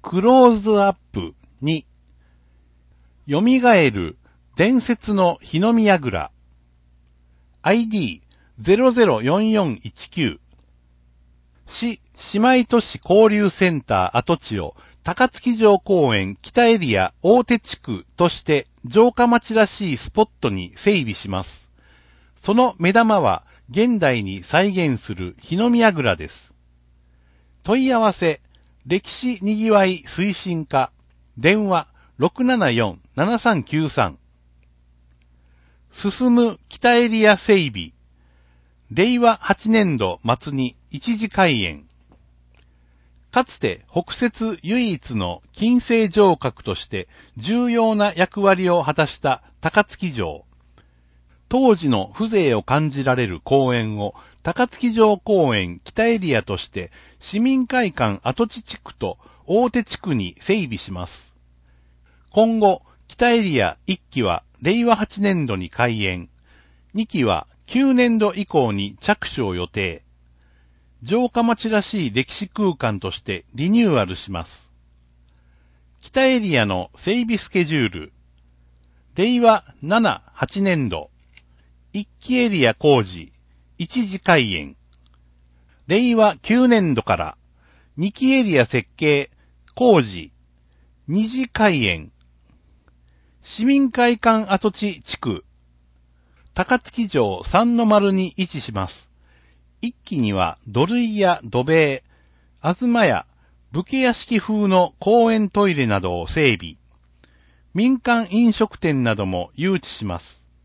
クローズアップ2、蘇る伝説の日の見櫓 ID004419 市姉妹都市交流センター跡地を高槻城公園北エリア大手地区として城下町らしいスポットに整備します。その目玉は現代に再現する日の見櫓です。問い合わせ、歴史にぎわい推進課、電話 674-7393。進む北エリア整備。令和8年度末に一時開園。かつて北摂唯一の近世城郭として重要な役割を果たした高槻城。当時の風情を感じられる公園を高槻城公園北エリアとして市民会館跡地地区と大手地区に整備します。今後、北エリア1期は令和8年度に開園、2期は9年度以降に着手を予定。城下町らしい歴史空間としてリニューアルします。北エリアの整備スケジュール。令和7、8年度。1期エリア工事。一時開園。令和9年度から2期エリア設計、工事、二次開園。市民会館跡地地区。高槻城三の丸に位置します。一期には土塁や土塀、東屋、武家屋敷風の公園トイレなどを整備。民間飲食店なども誘致します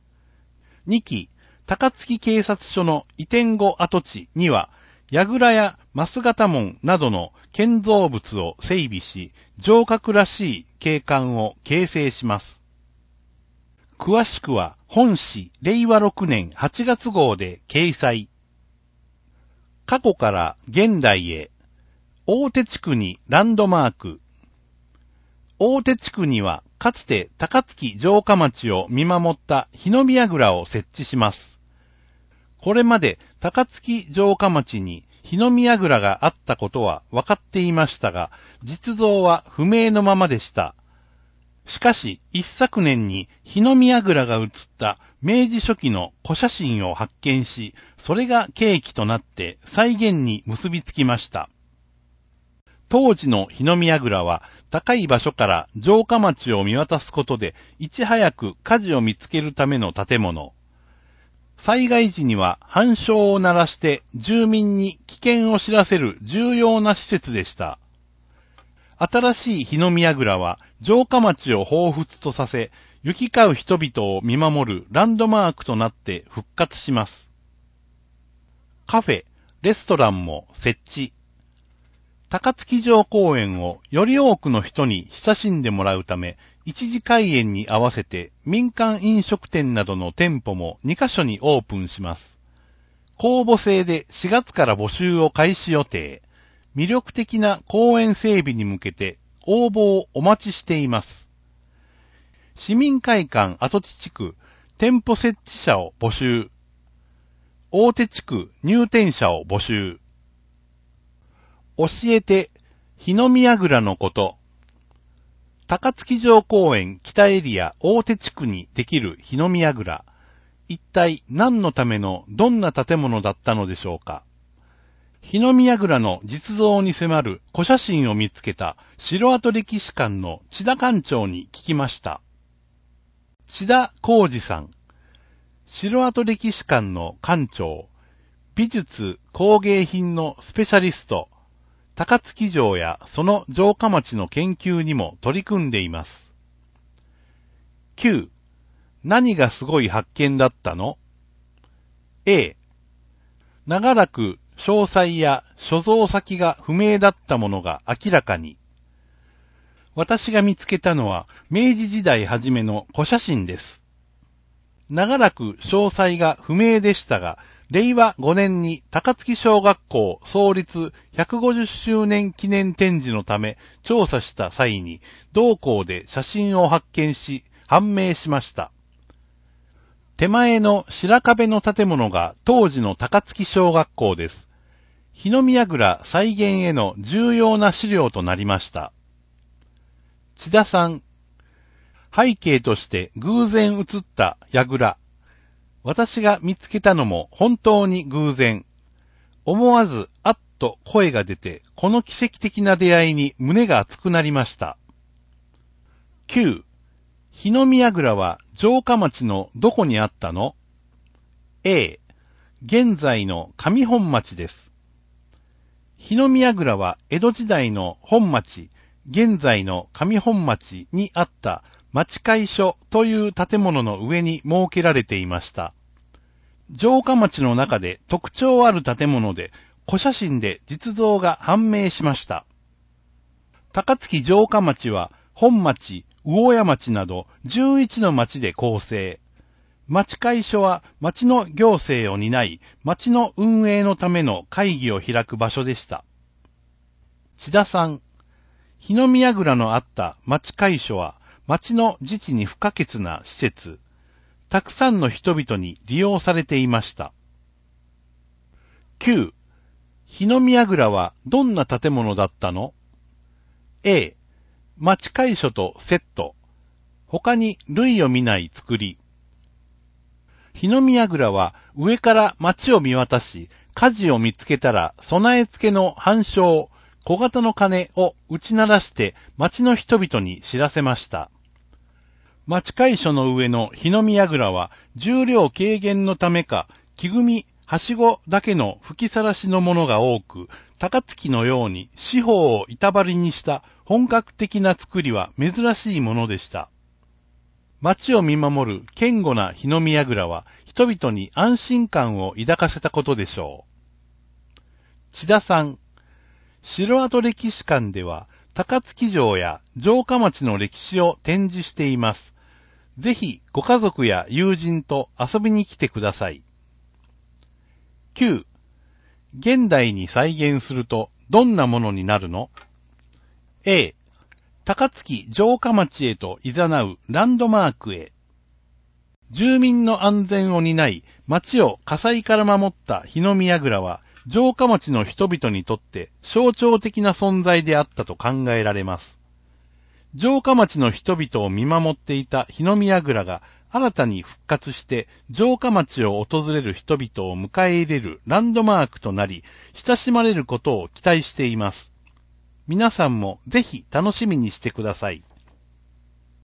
。2期、高槻警察署の移転後跡地には、櫓や増形門などの建造物を整備し、城郭らしい景観を形成します。詳しくは本誌令和6年8月号で掲載。過去から現代へ、大手地区にランドマーク。大手地区にはかつて高槻城下町を見守った日の見櫓を設置します。これまで高槻城下町に日の見櫓があったことは分かっていましたが、実像は不明のままでした。しかし、一昨年に日の見櫓が写った明治初期の古写真を発見し、それが契機となって再現に結びつきました。当時の日の見櫓は高い場所から城下町を見渡すことでいち早く火事を見つけるための建物。災害時には半鐘を鳴らして住民に危険を知らせる重要な施設でした。新しい日の見櫓は城下町を彷彿とさせ、行き交う人々を見守るランドマークとなって復活します。カフェ、レストランも設置。高槻城公園をより多くの人に親しんでもらうため、一時開園に合わせて民間飲食店などの店舗も2カ所にオープンします。公募制で4月から募集を開始予定。魅力的な公園整備に向けて応募をお待ちしています。市民会館跡地地区店舗設置者を募集。大手地区入店者を募集。教えて日の見櫓のこと。高槻城公園北エリア大手地区にできる日の見櫓。一体何のためのどんな建物だったのでしょうか。日の見櫓の実像に迫る古写真を見つけた城跡歴史館の千田館長に聞きました。千田浩二さん。城跡歴史館の館長。美術工芸品のスペシャリスト。高槻城やその城下町の研究にも取り組んでいます。9. 何がすごい発見だったの？ A. 長らく詳細や所蔵先が不明だったものが明らかに。私が見つけたのは明治時代初めの古写真です。長らく詳細が不明でしたが、令和5年に高槻小学校創立150周年記念展示のため調査した際に同校で写真を発見し判明しました。手前の白壁の建物が当時の高槻小学校です。日の見櫓再現への重要な資料となりました。 千田さん。背景として偶然映った櫓。私が見つけたのも本当に偶然。思わずあっと声が出て、この奇跡的な出会いに胸が熱くなりました。9. 日の見櫓は城下町のどこにあったの？ A. 現在の上本町です。日の見櫓は江戸時代の本町、現在の上本町にあった町会所という建物の上に設けられていました。城下町の中で特徴ある建物で、古写真で実像が判明しました。高槻城下町は本町、魚屋町など11の町で構成。町会所は町の行政を担い、町の運営のための会議を開く場所でした。千田さん。日の見櫓のあった町会所は町の自治に不可欠な施設。たくさんの人々に利用されていました。9. 日の見櫓はどんな建物だったの？ A. 町会所とセット。他に類を見ない作り。日の見櫓は上から町を見渡し、火事を見つけたら備え付けの半鐘、小型の鐘を打ち鳴らして町の人々に知らせました。町会所の上の日の見櫓は重量軽減のためか、木組み、はしごだけの吹きさらしのものが多く、高槻のように四方を板張りにした本格的な作りは珍しいものでした。町を見守る堅固な日の見櫓は人々に安心感を抱かせたことでしょう。千田さん。城跡歴史館では高槻城や城下町の歴史を展示しています。ぜひご家族や友人と遊びに来てください。9. 現代に再現するとどんなものになるの？ A. 高槻城下町へと誘うランドマークへ。住民の安全を担い、町を火災から守った日の見櫓は、城下町の人々にとって象徴的な存在であったと考えられます。城下町の人々を見守っていた日の見櫓が新たに復活して城下町を訪れる人々を迎え入れるランドマークとなり、親しまれることを期待しています。皆さんもぜひ楽しみにしてください。